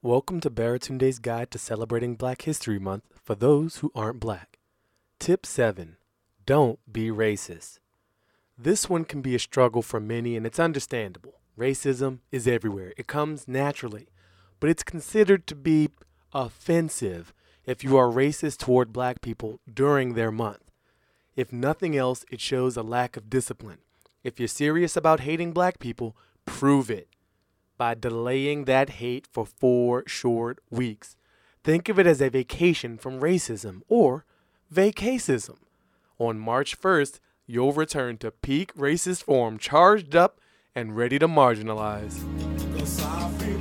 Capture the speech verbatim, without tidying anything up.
Welcome to Baratunde's Guide to Celebrating Black History Month for those who aren't black. Tip seven. Don't be racist. This one can be a struggle for many, and it's understandable. Racism is everywhere. It comes naturally, but it's considered to be offensive if you are racist toward black people during their month. If nothing else, it shows a lack of discipline. If you're serious about hating black people, prove it by delaying that hate for four short weeks. Think of it as a vacation from racism or vacacism. On March first, you'll return to peak racist form, charged up and ready to marginalize.